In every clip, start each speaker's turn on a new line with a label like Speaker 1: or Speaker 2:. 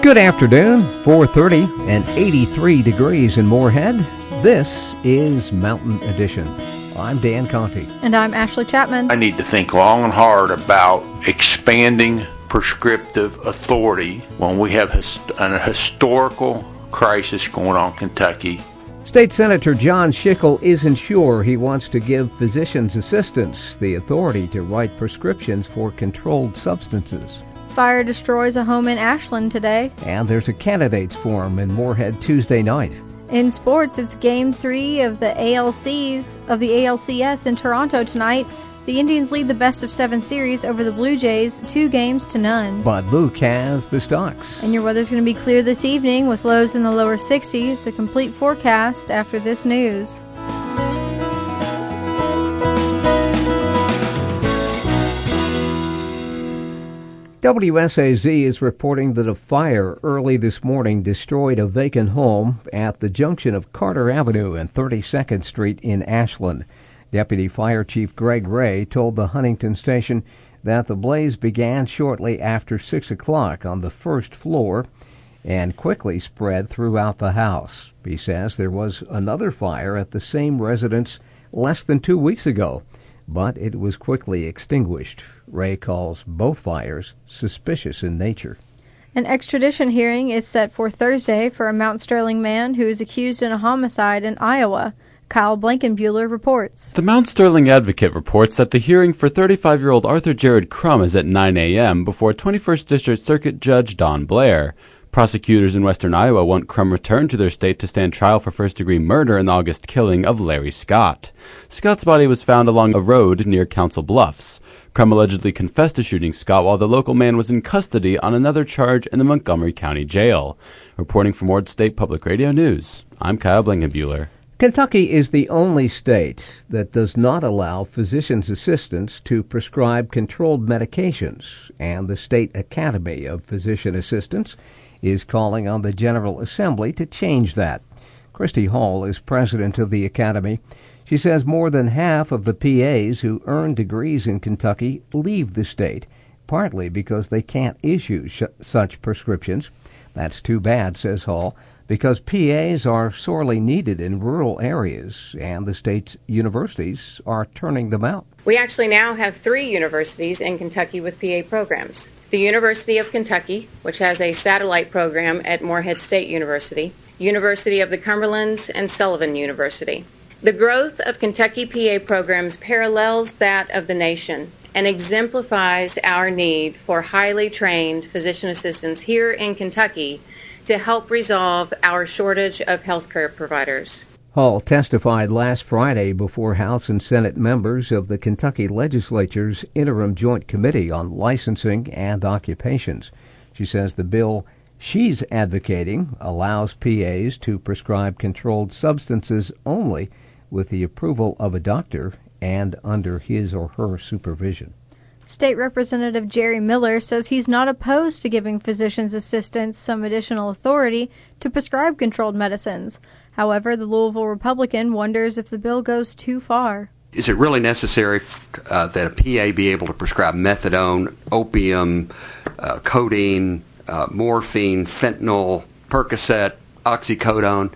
Speaker 1: Good afternoon, 4:30 and 83 degrees in Moorhead. This is Mountain Edition. I'm Dan Conti.
Speaker 2: And I'm Ashley Chapman.
Speaker 3: I need to think long and hard about expanding prescriptive authority when we have a historical crisis going on in Kentucky.
Speaker 1: State Senator John Schickel isn't sure he wants to give physicians' assistants the authority to write prescriptions for controlled substances.
Speaker 2: Fire destroys a home in Ashland today.
Speaker 1: And there's a candidates forum in Moorhead Tuesday night.
Speaker 2: In sports, it's Game 3 of the ALCS in Toronto tonight. The Indians lead the best-of-7 series over the Blue Jays, 2-0.
Speaker 1: Bud Luke has the stocks.
Speaker 2: And your weather's going to be clear this evening with lows in the lower 60s. The complete forecast after this news.
Speaker 1: WSAZ is reporting that a fire early this morning destroyed a vacant home at the junction of Carter Avenue and 32nd Street in Ashland. Deputy Fire Chief Greg Ray told the Huntington station that the blaze began shortly after 6 o'clock on the first floor and quickly spread throughout the house. He says there was another fire at the same residence less than 2 weeks ago, but it was quickly extinguished. Ray calls both fires suspicious in nature.
Speaker 2: An extradition hearing is set for Thursday for a Mount Sterling man who is accused in a homicide in Iowa. Kyle Blankenbuehler reports.
Speaker 4: The Mount Sterling Advocate reports that the hearing for 35-year-old Arthur Jared Crum is at 9 a.m. before 21st District Circuit Judge Don Blair. Prosecutors in western Iowa want Crum returned to their state to stand trial for first-degree murder in the August killing of Larry Scott. Scott's body was found along a road near Council Bluffs. Crum allegedly confessed to shooting Scott while the local man was in custody on another charge in the Montgomery County Jail. Reporting from Ward State Public Radio News, I'm Kyle Blankenbuehler.
Speaker 1: Kentucky is the only state that does not allow physicians' assistants to prescribe controlled medications, and the State Academy of Physician Assistants is calling on the General Assembly to change that. Christy Hall is president of the Academy. She says more than half of the PAs who earn degrees in Kentucky leave the state, partly because they can't issue such prescriptions. That's too bad, says Hall, because PAs are sorely needed in rural areas, and the state's universities are turning them out.
Speaker 5: We actually now have 3 universities in Kentucky with PA programs. The University of Kentucky, which has a satellite program at Moorhead State University, University of the Cumberlands, and Sullivan University. The growth of Kentucky PA programs parallels that of the nation and exemplifies our need for highly trained physician assistants here in Kentucky to help resolve our shortage of healthcare providers.
Speaker 1: Hall testified last Friday before House and Senate members of the Kentucky Legislature's Interim Joint Committee on Licensing and Occupations. She says the bill she's advocating allows PAs to prescribe controlled substances only with the approval of a doctor and under his or her supervision.
Speaker 2: State Representative Jerry Miller says he's not opposed to giving physicians' assistants some additional authority to prescribe controlled medicines. However, the Louisville Republican wonders if the bill goes too far.
Speaker 6: Is it really necessary that a PA be able to prescribe methadone, opium, codeine, morphine, fentanyl, Percocet, oxycodone?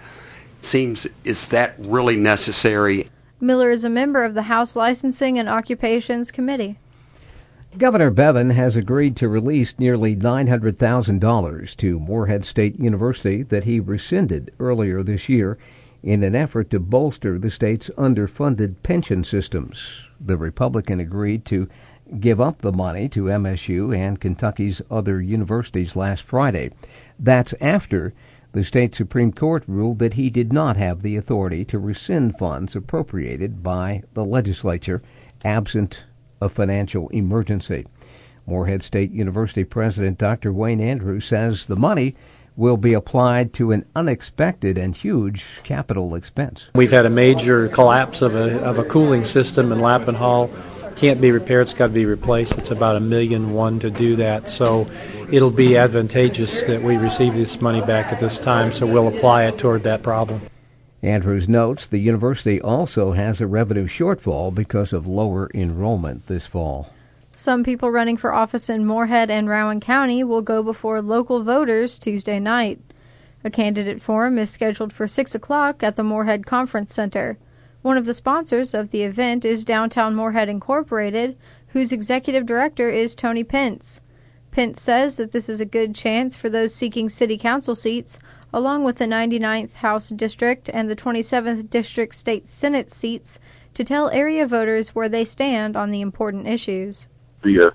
Speaker 6: Is that really necessary?
Speaker 2: Miller is a member of the House Licensing and Occupations Committee.
Speaker 1: Governor Bevin has agreed to release nearly $900,000 to Moorhead State University that he rescinded earlier this year in an effort to bolster the state's underfunded pension systems. The Republican agreed to give up the money to MSU and Kentucky's other universities last Friday. That's after the state Supreme Court ruled that he did not have the authority to rescind funds appropriated by the legislature absent a financial emergency. Moorhead State University President Dr. Wayne Andrews says the money will be applied to an unexpected and huge capital expense.
Speaker 7: We've had a major collapse of a cooling system in Lappin Hall. Can't be repaired, it's got to be replaced. It's about $1.1 million to do that. So it'll be advantageous that we receive this money back at this time, so we'll apply it toward that problem.
Speaker 1: Andrews notes the university also has a revenue shortfall because of lower enrollment this fall.
Speaker 2: Some people running for office in Morehead and Rowan County will go before local voters Tuesday night. A candidate forum is scheduled for 6 o'clock at the Morehead Conference Center. One of the sponsors of the event is Downtown Morehead Incorporated, whose executive director is Tony Pence. Pence says that this is a good chance for those seeking city council seats, along with the 99th House District and the 27th District State Senate seats, to tell area voters where they stand on the important issues.
Speaker 8: Via,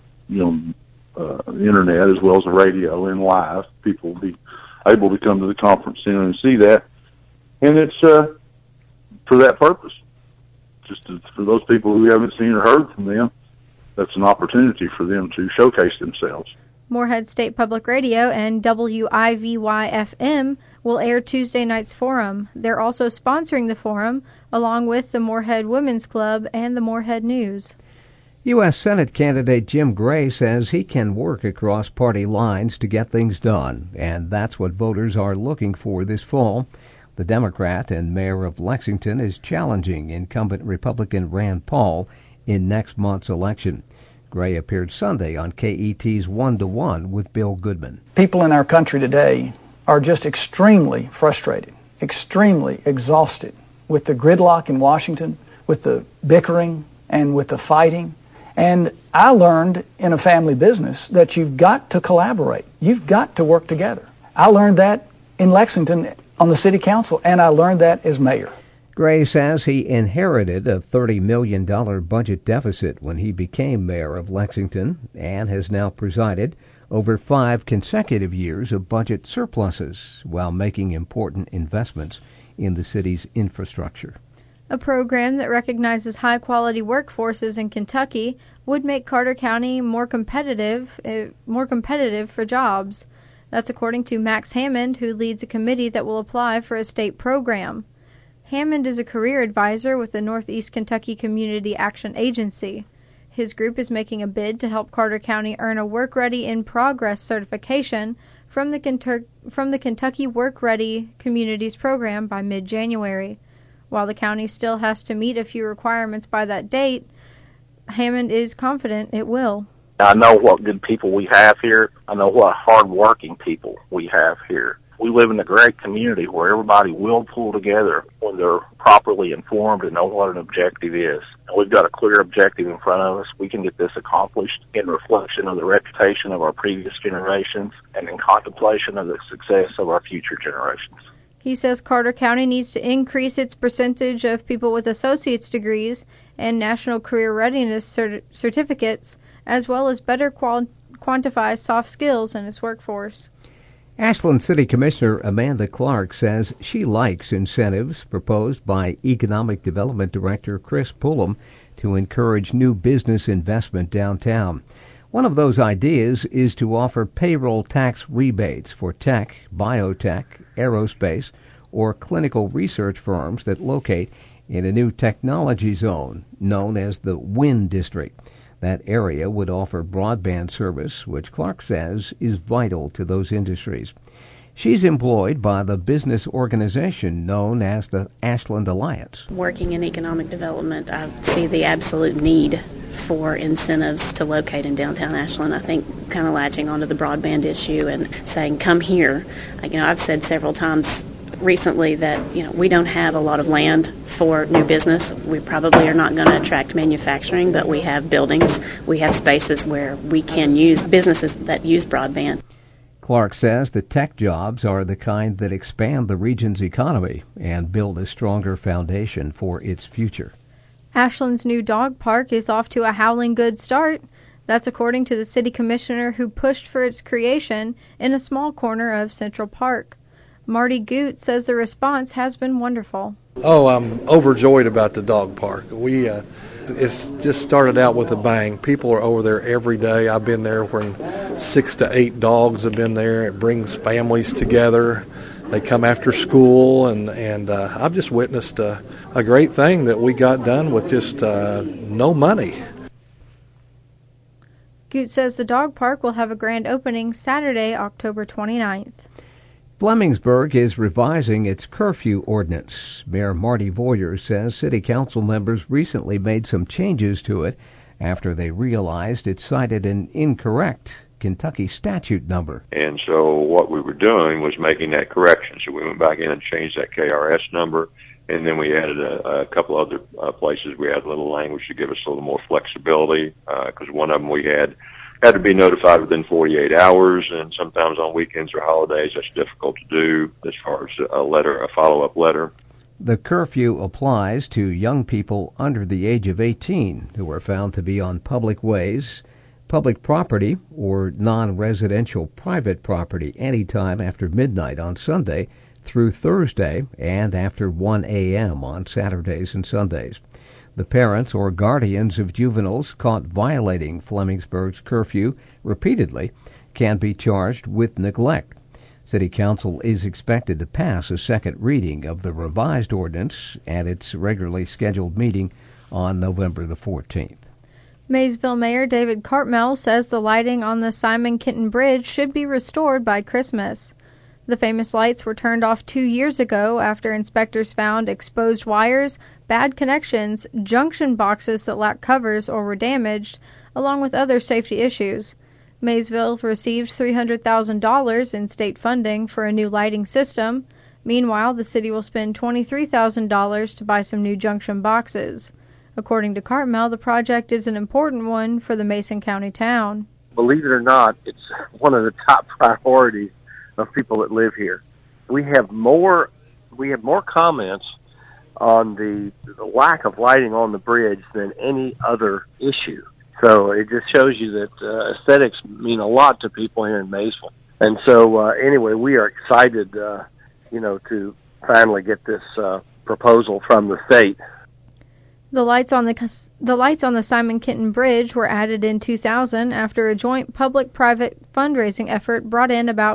Speaker 8: internet as well as the radio and live, people will be able to come to the conference center and see that, and it's for that purpose. For those people who haven't seen or heard from them, that's an opportunity for them to showcase themselves.
Speaker 2: Morehead State Public Radio and WIVY-FM will air Tuesday night's forum. They're also sponsoring the forum, along with the Morehead Women's Club and the Morehead News.
Speaker 1: U.S. Senate candidate Jim Gray says he can work across party lines to get things done, and that's what voters are looking for this fall. The Democrat and mayor of Lexington is challenging incumbent Republican Rand Paul in next month's election. Gray appeared Sunday on KET's 1-to-1 with Bill Goodman.
Speaker 9: People in our country today are just extremely frustrated, extremely exhausted with the gridlock in Washington, with the bickering and with the fighting. And I learned in a family business that you've got to collaborate. You've got to work together. I learned that in Lexington on the city council, and I learned that as mayor.
Speaker 1: Gray says he inherited a $30 million budget deficit when he became mayor of Lexington and has now presided over 5 consecutive years of budget surpluses while making important investments in the city's infrastructure.
Speaker 2: A program that recognizes high-quality workforces in Kentucky would make Carter County more competitive for jobs. That's according to Max Hammond, who leads a committee that will apply for a state program. Hammond is a career advisor with the Northeast Kentucky Community Action Agency. His group is making a bid to help Carter County earn a Work Ready in Progress certification from the Kentucky Work Ready Communities program by mid-January. While the county still has to meet a few requirements by that date, Hammond is confident it will.
Speaker 10: I know what good people we have here. I know what hard-working people we have here. We live in a great community where everybody will pull together when they're properly informed and know what an objective is. And we've got a clear objective in front of us. We can get this accomplished in reflection of the reputation of our previous generations and in contemplation of the success of our future generations.
Speaker 2: He says Carter County needs to increase its percentage of people with associate's degrees and national career readiness certificates, as well as better quantify soft skills in its workforce.
Speaker 1: Ashland City Commissioner Amanda Clark says she likes incentives proposed by Economic Development Director Chris Pullum to encourage new business investment downtown. One of those ideas is to offer payroll tax rebates for tech, biotech, aerospace, or clinical research firms that locate in a new technology zone known as the WIN District. That area would offer broadband service, which Clark says is vital to those industries. She's employed by the business organization known as the Ashland Alliance.
Speaker 11: Working in economic development, I see the absolute need for incentives to locate in downtown Ashland. I think kind of latching onto the broadband issue and saying, come here. I've said several times recently that, we don't have a lot of land for new business. We probably are not going to attract manufacturing, but we have buildings. We have spaces where we can use businesses that use broadband.
Speaker 1: Clark says the tech jobs are the kind that expand the region's economy and build a stronger foundation for its future.
Speaker 2: Ashland's new dog park is off to a howling good start. That's according to the city commissioner who pushed for its creation in a small corner of Central Park. Marty Goot says the response has been wonderful.
Speaker 12: Oh, I'm overjoyed about the dog park. It's just started out with a bang. People are over there every day. I've been there when 6 to 8 dogs have been there. It brings families together. They come after school, and I've just witnessed a great thing that we got done with just no money.
Speaker 2: Goot says the dog park will have a grand opening Saturday, October 29th.
Speaker 1: Flemingsburg is revising its curfew ordinance. Mayor Marty Voyer says city council members recently made some changes to it after they realized it cited an incorrect Kentucky statute number.
Speaker 13: And so what we were doing was making that correction. So we went back in and changed that KRS number, and then we added a couple other places. We added a little language to give us a little more flexibility, because one of them we had to be notified within 48 hours, and sometimes on weekends or holidays that's difficult to do as far as a follow-up letter.
Speaker 1: The curfew applies to young people under the age of 18 who are found to be on public ways, public property, or non-residential private property anytime after midnight on Sunday through Thursday and after 1 a.m. on Saturdays and Sundays. The parents or guardians of juveniles caught violating Flemingsburg's curfew repeatedly can be charged with neglect. City Council is expected to pass a second reading of the revised ordinance at its regularly scheduled meeting on November the 14th.
Speaker 2: Maysville Mayor David Cartmell says the lighting on the Simon Kenton Bridge should be restored by Christmas. The famous lights were turned off 2 years ago after inspectors found exposed wires, bad connections, junction boxes that lacked covers or were damaged, along with other safety issues. Maysville received $300,000 in state funding for a new lighting system. Meanwhile, the city will spend $23,000 to buy some new junction boxes. According to Cartmell, the project is an important one for the Mason County town.
Speaker 10: Believe it or not, it's one of the top priorities of people that live here. We have more comments on the lack of lighting on the bridge than any other issue. So it just shows you that aesthetics mean a lot to people here in Maysville. And so anyway, we are excited, to finally get this proposal from the state.
Speaker 2: The lights on the Simon Kenton Bridge were added in 2000 after a joint public-private fundraising effort brought in about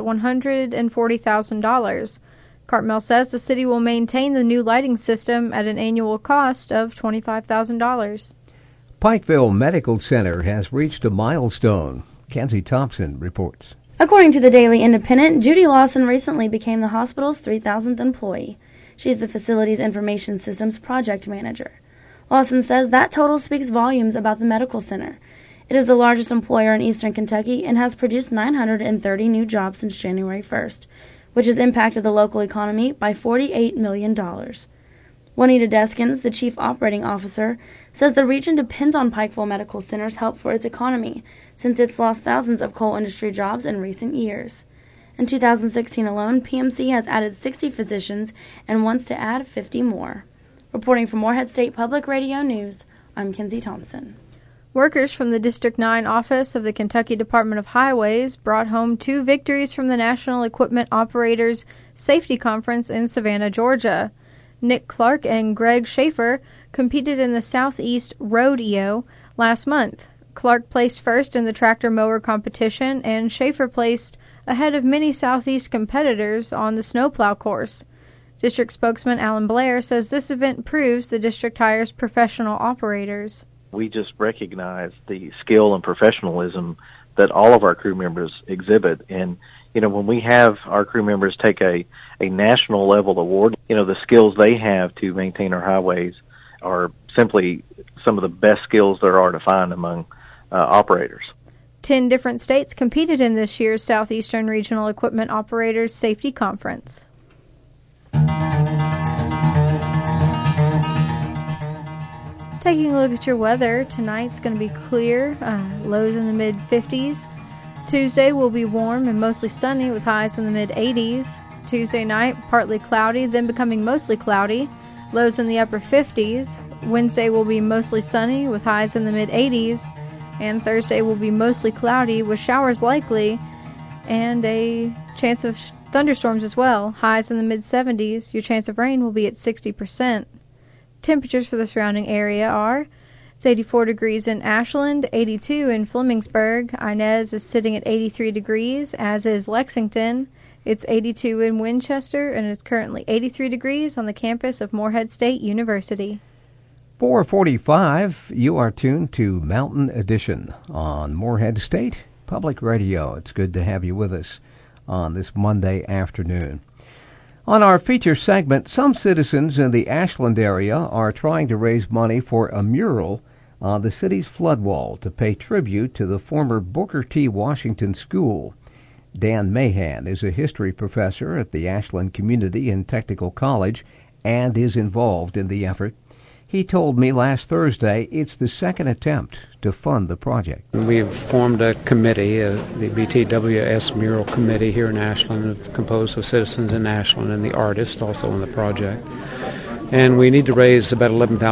Speaker 2: $140,000. Cartmell says the city will maintain the new lighting system at an annual cost of $25,000.
Speaker 1: Pikeville Medical Center has reached a milestone. Kenzie Thompson reports.
Speaker 14: According to the Daily Independent, Judy Lawson recently became the hospital's 3,000th employee. She's the facility's information systems project manager. Lawson says that total speaks volumes about the medical center. It is the largest employer in eastern Kentucky and has produced 930 new jobs since January 1st, which has impacted the local economy by $48 million. Juanita Deskins, the chief operating officer, says the region depends on Pikeville Medical Center's help for its economy, since it's lost thousands of coal industry jobs in recent years. In 2016 alone, PMC has added 60 physicians and wants to add 50 more. Reporting for Morehead State Public Radio News, I'm Kenzie Thompson.
Speaker 2: Workers from the District 9 office of the Kentucky Department of Highways brought home 2 victories from the National Equipment Operators Safety Conference in Savannah, Georgia. Nick Clark and Greg Schaefer competed in the Southeast Rodeo last month. Clark placed first in the tractor mower competition, and Schaefer placed ahead of many Southeast competitors on the snowplow course. District spokesman Alan Blair says this event proves the district hires professional operators.
Speaker 10: We just recognize the skill and professionalism that all of our crew members exhibit. And, when we have our crew members take a national level award, the skills they have to maintain our highways are simply some of the best skills there are to find among operators.
Speaker 2: 10 different states competed in this year's Southeastern Regional Equipment Operators Safety Conference. Taking a look at your weather, tonight's going to be clear, lows in the mid-50s. Tuesday will be warm and mostly sunny with highs in the mid-80s. Tuesday night, partly cloudy, then becoming mostly cloudy, lows in the upper 50s. Wednesday will be mostly sunny with highs in the mid-80s. And Thursday will be mostly cloudy with showers likely and a chance of thunderstorms as well. Highs in the mid-70s. Your chance of rain will be at 60%. Temperatures for the surrounding area are, it's 84 degrees in Ashland, 82 in Flemingsburg. Inez is sitting at 83 degrees, as is Lexington. It's 82 in Winchester, and it's currently 83 degrees on the campus of Morehead State University.
Speaker 1: 4:45, you are tuned to Mountain Edition on Morehead State Public Radio. It's good to have you with us on this Monday afternoon. On our feature segment, some citizens in the Ashland area are trying to raise money for a mural on the city's flood wall to pay tribute to the former Booker T. Washington School. Dan Mahan is a history professor at the Ashland Community and Technical College and is involved in the effort. He told me last Thursday it's the second attempt to fund the project.
Speaker 15: We've formed a committee, the BTWS Mural Committee here in Ashland, composed of citizens in Ashland and the artist also on the project. And we need to raise about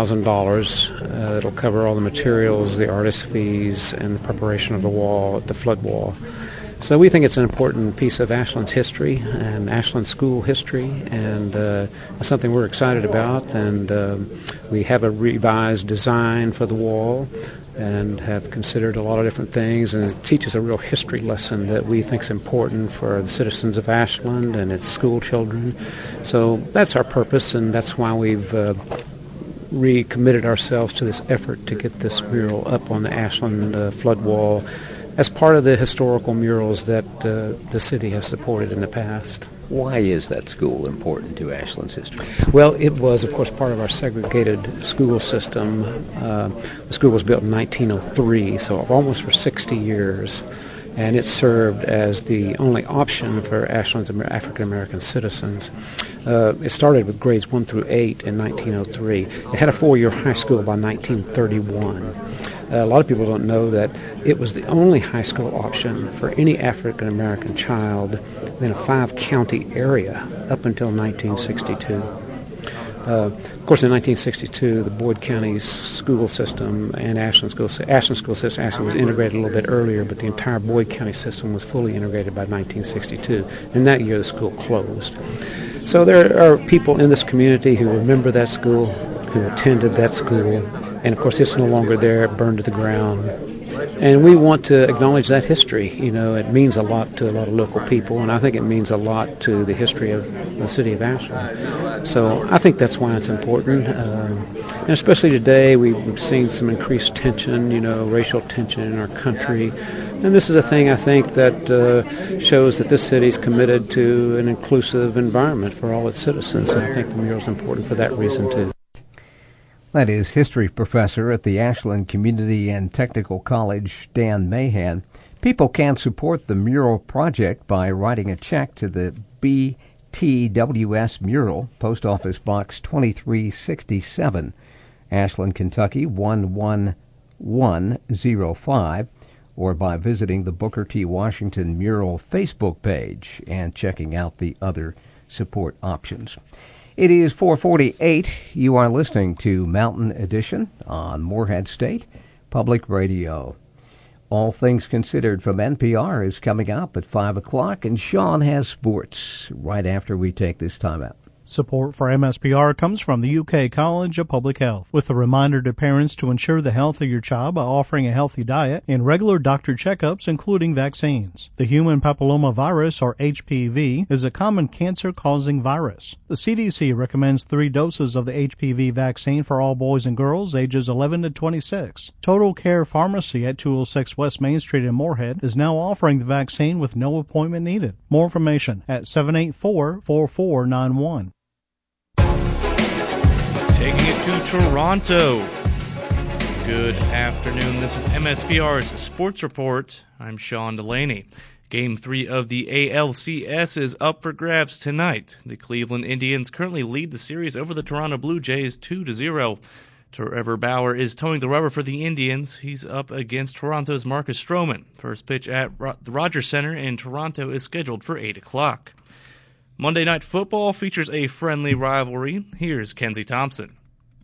Speaker 15: $11,000. It'll cover all the materials, the artist fees, and the preparation of the wall, the flood wall. So we think it's an important piece of Ashland's history and Ashland school history, and it's something we're excited about. And we have a revised design for the wall and have considered a lot of different things, and it teaches a real history lesson that we think is important for the citizens of Ashland and its school children. So that's our purpose, and that's why we've recommitted ourselves to this effort to get this mural up on the Ashland flood wall as part of the historical murals that the city has supported in the past.
Speaker 1: Why is that school important to Ashland's history?
Speaker 15: Well, it was, of course, part of our segregated school system. The school was built in 1903, so almost for 60 years, and it served as the only option for Ashland's African-American citizens. It started with grades 1 through 8 in 1903. It had a 4-year high school by 1931. A lot of people don't know that it was the only high school option for any African-American child in a 5-county area up until 1962. Of course, in 1962, the Boyd County school system and Ashland school system actually was integrated a little bit earlier, but the entire Boyd County system was fully integrated by 1962. And that year, the school closed. So there are people in this community who remember that school, who attended that school, and of course it's no longer there, burned to the ground. And we want to acknowledge that history. You know, it means a lot to a lot of local people, and I think it means a lot to the history of the city of Ashland. So I think that's why it's important. And especially today, we've seen some increased tension, racial tension in our country. And this is a thing, I think, that shows that this city is committed to an inclusive environment for all its citizens. And I think the mural is important for that reason, too.
Speaker 1: That is history professor at the Ashland Community and Technical College, Dan Mahan. People can support the mural project by writing a check to the BTWS Mural, Post Office Box 2367, Ashland, Kentucky 11105, or by visiting the Booker T. Washington Mural Facebook page and checking out the other support options. It is 4:48. You are listening to Mountain Edition on Morehead State Public Radio. All Things Considered from NPR is coming up at 5 o'clock, and Sean has sports right after we take this time out.
Speaker 16: Support for MSPR comes from the UK College of Public Health, with a reminder to parents to ensure the health of your child by offering a healthy diet and regular doctor checkups, including vaccines. The human papillomavirus, or HPV, is a common cancer-causing virus. The CDC recommends 3 doses of the HPV vaccine for all boys and girls ages 11 to 26. Total Care Pharmacy at 206 West Main Street in Morehead is now offering the vaccine with no appointment needed. More information at 784-4491.
Speaker 17: Taking it to Toronto. Good afternoon. This is MSPR's Sports Report. I'm Sean Delaney. Game 3 of the ALCS is up for grabs tonight. The Cleveland Indians currently lead the series over the Toronto Blue Jays 2-0. Trevor Bauer is towing the rubber for the Indians. He's up against Toronto's Marcus Stroman. First pitch at the Rogers Center in Toronto is scheduled for 8 o'clock. Monday Night Football features a friendly rivalry. Here's Kenzie Thompson.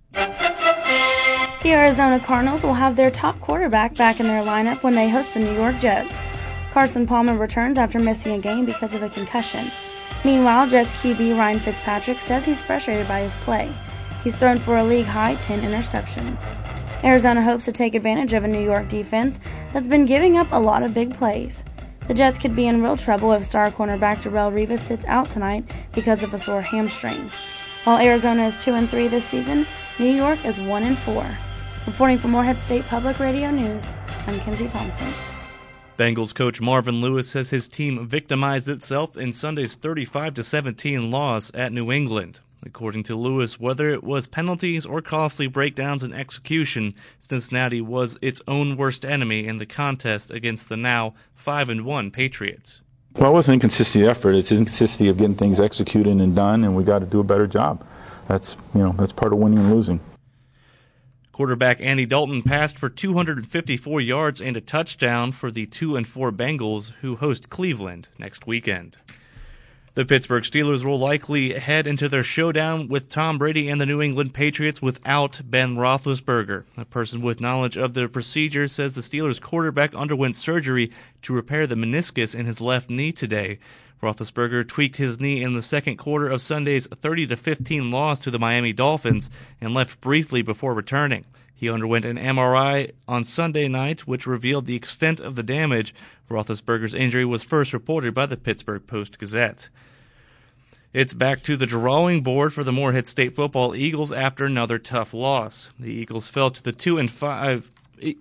Speaker 14: The Arizona Cardinals will have their top quarterback back in their lineup when they host the New York Jets. Carson Palmer returns after missing a game because of a concussion. Meanwhile, Jets QB Ryan Fitzpatrick says he's frustrated by his play. He's thrown for a league-high 10 interceptions. Arizona hopes to take advantage of a New York defense that's been giving up a lot of big plays. The Jets could be in real trouble if star cornerback Darrelle Revis sits out tonight because of a sore hamstring. While Arizona is 2-3 this season, New York is 1-4. Reporting for Morehead State Public Radio News, I'm Kenzie Thompson.
Speaker 17: Bengals coach Marvin Lewis says his team victimized itself in Sunday's 35-17 loss at New England. According to Lewis, whether it was penalties or costly breakdowns in execution, Cincinnati was its own worst enemy in the contest against the now 5-1 Patriots.
Speaker 18: Well, it wasn't inconsistency of effort. It's inconsistency of getting things executed and done, and we got to do a better job. That's part of winning and losing.
Speaker 17: Quarterback Andy Dalton passed for 254 yards and a touchdown for the 2-4 Bengals, who host Cleveland next weekend. The Pittsburgh Steelers will likely head into their showdown with Tom Brady and the New England Patriots without Ben Roethlisberger. A person with knowledge of the procedure says the Steelers quarterback underwent surgery to repair the meniscus in his left knee today. Roethlisberger tweaked his knee in the second quarter of Sunday's 30-15 loss to the Miami Dolphins and left briefly before returning. He underwent an MRI on Sunday night, which revealed the extent of the damage. Roethlisberger's injury was first reported by the Pittsburgh Post-Gazette. It's back to the drawing board for the Morehead State football Eagles after another tough loss. The Eagles fell to 2-5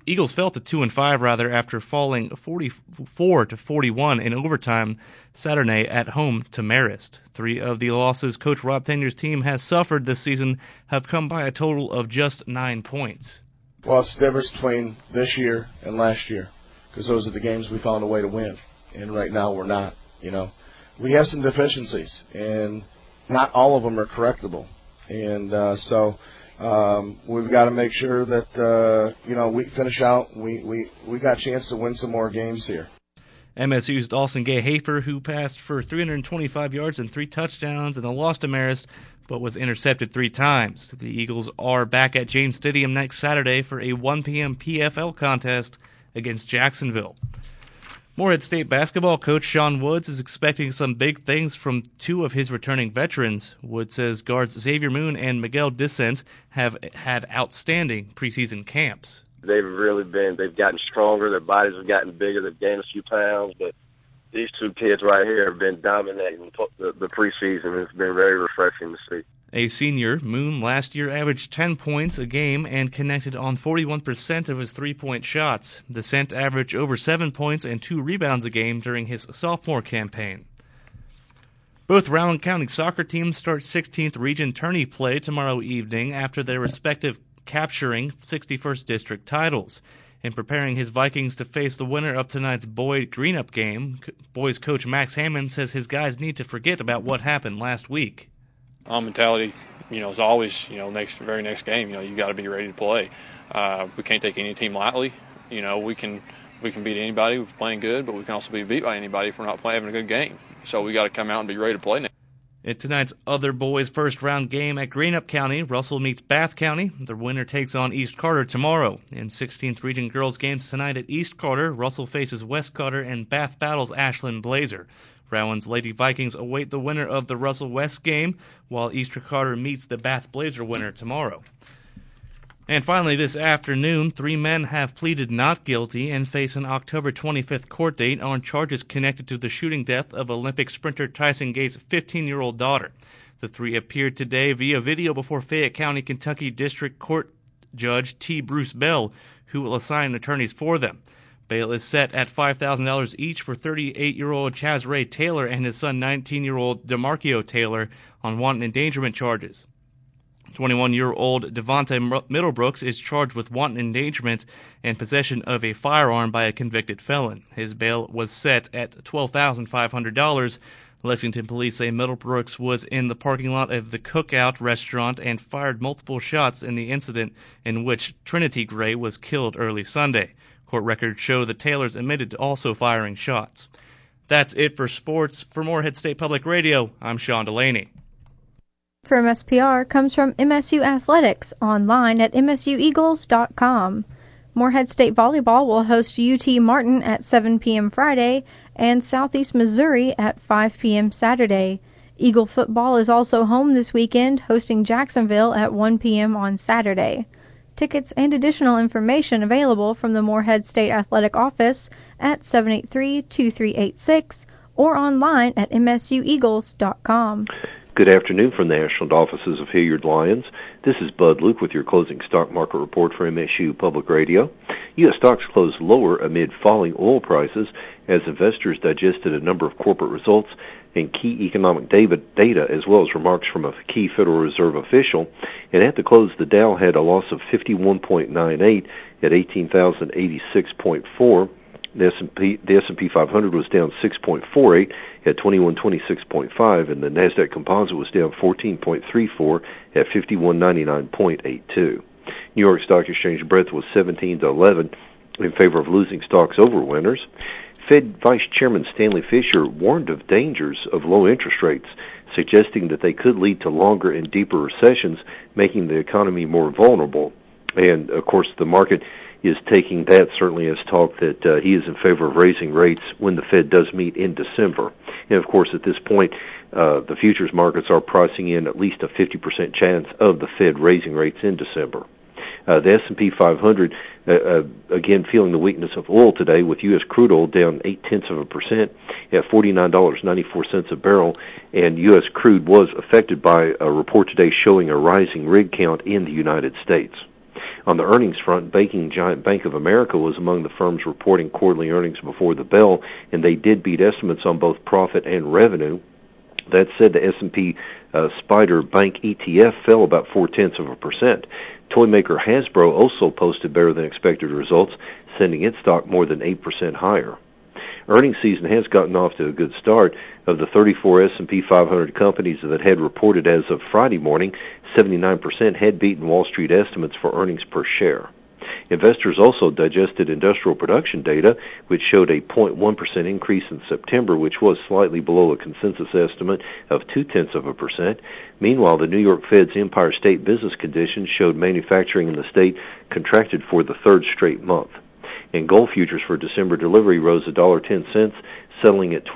Speaker 17: after falling 44-41 in overtime Saturday at home to Marist. 3 of the losses Coach Rob Tenier's team has suffered this season have come by a total of just 9 points.
Speaker 19: Well, it's the difference between this year and last year, because those are the games we found a way to win, and right now we're not. We have some deficiencies, and not all of them are correctable, and so we've got to make sure that we finish out. We got a chance to win some more games here.
Speaker 17: MSU's Dawson Gay-Hafer, who passed for 325 yards and 3 touchdowns in a loss to Marist, but was intercepted 3 times. The Eagles are back at Jane Stadium next Saturday for a 1 p.m. PFL contest against Jacksonville. Morehead State basketball coach Sean Woods is expecting some big things from 2 of his returning veterans. Woods says guards Xavier Moon and Miguel Dissent have had outstanding preseason camps.
Speaker 20: They've gotten stronger, their bodies have gotten bigger, they've gained a few pounds, but these 2 kids right here have been dominating the preseason. It's been very refreshing to see.
Speaker 17: A senior, Moon last year averaged 10 points a game and connected on 41% of his three-point shots. Dissent averaged over 7 points and 2 rebounds a game during his sophomore campaign. Both Rowan County soccer teams start 16th Region tourney play tomorrow evening after their respective capturing 61st District titles. In preparing his Vikings to face the winner of tonight's Boyd Greenup game, boys coach Max Hammond says his guys need to forget about what happened last week.
Speaker 21: Mentality, is always, very next game, you got to be ready to play. We can't take any team lightly. We can beat anybody if we're playing good, but we can also be beat by anybody if we're not having a good game. So we got to come out and be ready to play now.
Speaker 17: In tonight's other boys' first-round game at Greenup County, Russell meets Bath County. The winner takes on East Carter tomorrow. In 16th Region girls games tonight at East Carter, Russell faces West Carter and Bath battles Ashland Blazer. Rowan's Lady Vikings await the winner of the Russell West game, while East Carter meets the Bath Blazer winner tomorrow. And finally, this afternoon, 3 men have pleaded not guilty and face an October 25th court date on charges connected to the shooting death of Olympic sprinter Tyson Gate's 15-year-old daughter. The 3 appeared today via video before Fayette County, Kentucky District Court Judge T. Bruce Bell, who will assign attorneys for them. Bail is set at $5,000 each for 38-year-old Chaz Ray Taylor and his son 19-year-old DeMarcio Taylor on wanton endangerment charges. 21-year-old Devontae Middlebrooks is charged with wanton endangerment and possession of a firearm by a convicted felon. His bail was set at $12,500. Lexington police say Middlebrooks was in the parking lot of the Cookout restaurant and fired multiple shots in the incident in which Trinity Gray was killed early Sunday. Court records show the Taylors admitted to also firing shots. That's it for sports. For Morehead State Public Radio, I'm Sean Delaney.
Speaker 2: For MSPR comes from MSU Athletics, online at msueagles.com. Morehead State Volleyball will host UT Martin at 7 p.m. Friday and Southeast Missouri at 5 p.m. Saturday. Eagle football is also home this weekend, hosting Jacksonville at 1 p.m. on Saturday. Tickets and additional information available from the Morehead State Athletic Office at 783-2386 or online at msueagles.com.
Speaker 22: Good afternoon from the National Offices of Hilliard Lyons. This is Bud Luke with your closing stock market report for MSU Public Radio. U.S. stocks closed lower amid falling oil prices as investors digested a number of corporate results and key economic data, as well as remarks from a key Federal Reserve official. And at the close, the Dow had a loss of 51.98 at 18,086.4. The S&P 500 was down 6.48 at 2126.5, and the Nasdaq Composite was down 14.34 at 5199.82. New York Stock Exchange breadth was 17-11 in favor of losing stocks over winners. Fed Vice Chairman Stanley Fischer warned of dangers of low interest rates, suggesting that they could lead to longer and deeper recessions, making the economy more vulnerable. And, of course, the market is taking that certainly as talk that he is in favor of raising rates when the Fed does meet in December. And, of course, at this point, the futures markets are pricing in at least a 50% chance of the Fed raising rates in December. The S&P 500, again, feeling the weakness of oil today, with U.S. crude oil down 0.8% at $49.94 a barrel, and U.S. crude was affected by a report today showing a rising rig count in the United States. On the earnings front, banking giant Bank of America was among the firms reporting quarterly earnings before the bell, and they did beat estimates on both profit and revenue. That said, the S&P Spider Bank ETF fell about 0.4%. Toy maker Hasbro also posted better than expected results, sending its stock more than 8% higher. Earnings season has gotten off to a good start. Of the 34 S&P 500 companies that had reported as of Friday morning, 79% had beaten Wall Street estimates for earnings per share. Investors also digested industrial production data, which showed a 0.1% increase in September, which was slightly below a consensus estimate of 0.2%. Meanwhile, the New York Fed's Empire State Business Conditions showed manufacturing in the state contracted for the third straight month. And gold futures for December delivery rose $1.10, settling at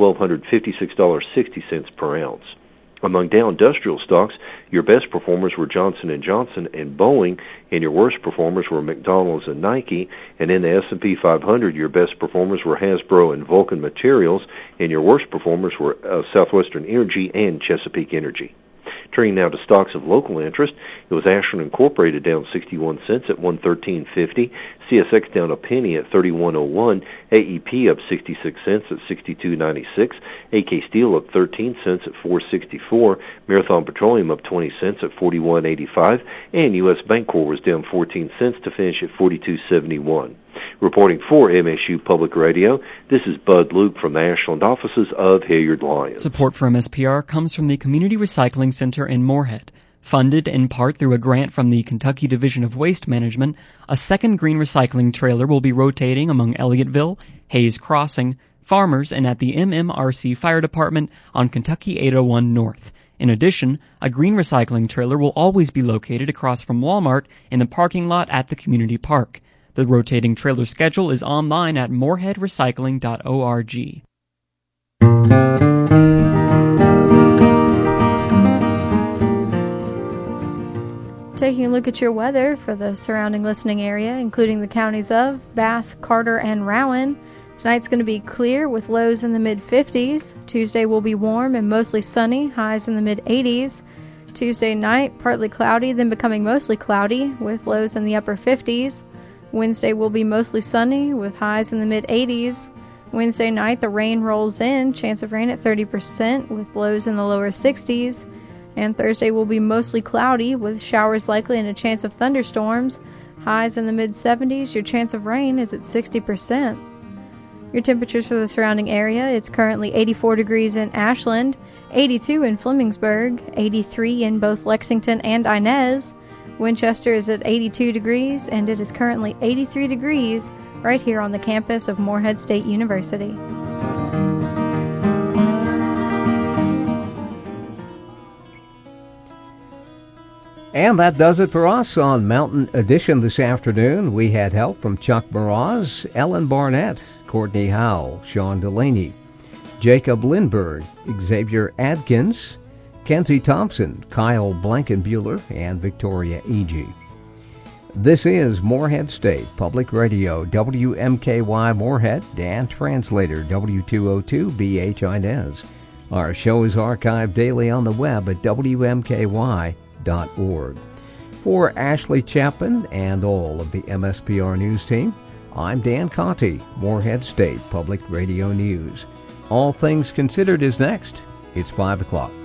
Speaker 22: $1,256.60 per ounce. Among Dow Industrial stocks, your best performers were Johnson & Johnson and Boeing, and your worst performers were McDonald's and Nike. And in the S&P 500, your best performers were Hasbro and Vulcan Materials, and your worst performers were Southwestern Energy and Chesapeake Energy. Turning now to stocks of local interest, it was Ashland Incorporated down 61 cents at $113.50, CSX down a penny at $31.01, AEP up 66 cents at $62.96, AK Steel up 13 cents at $4.64, Marathon Petroleum up 20 cents at $41.85, and U.S. Bancorp was down 14 cents to finish at $42.71. Reporting for MSU Public Radio, this is Bud Luke from the Ashland offices of Hilliard Lyons.
Speaker 3: Support for MSPR comes from the Community Recycling Center in Moorhead. Funded in part through a grant from the Kentucky Division of Waste Management, a second green recycling trailer will be rotating among Elliotteville, Hayes Crossing, Farmers, and at the MMRC Fire Department on Kentucky 801 North. In addition, a green recycling trailer will always be located across from Walmart in the parking lot at the community park. The rotating trailer schedule is online at moorheadrecycling.org.
Speaker 2: Taking a look at your weather for the surrounding listening area, including the counties of Bath, Carter, and Rowan. Tonight's going to be clear with lows in the mid-50s. Tuesday will be warm and mostly sunny, highs in the mid-80s. Tuesday night, partly cloudy, then becoming mostly cloudy with lows in the upper 50s. Wednesday will be mostly sunny with highs in the mid-80s. Wednesday night, the rain rolls in, chance of rain at 30% with lows in the lower 60s. And Thursday will be mostly cloudy with showers likely and a chance of thunderstorms. Highs in the mid-70s, your chance of rain is at 60%. Your temperatures for the surrounding area, it's currently 84 degrees in Ashland, 82 in Flemingsburg, 83 in both Lexington and Inez. Winchester is at 82 degrees, and it is currently 83 degrees right here on the campus of Moorhead State University.
Speaker 1: And that does it for us on Mountain Edition this afternoon. We had help from Chuck Mraz, Ellen Barnett, Courtney Howell, Sean Delaney, Jacob Lindberg, Xavier Adkins, Kenzie Thompson, Kyle Blankenbuehler, and Victoria E.G. This is Moorhead State Public Radio, WMKY Moorhead, and translator W202BH Inez. Our show is archived daily on the web at WMKY.org. For Ashley Chapman and all of the MSPR News team, I'm Dan Conti, Morehead State Public Radio News. All Things Considered is next. It's 5 o'clock.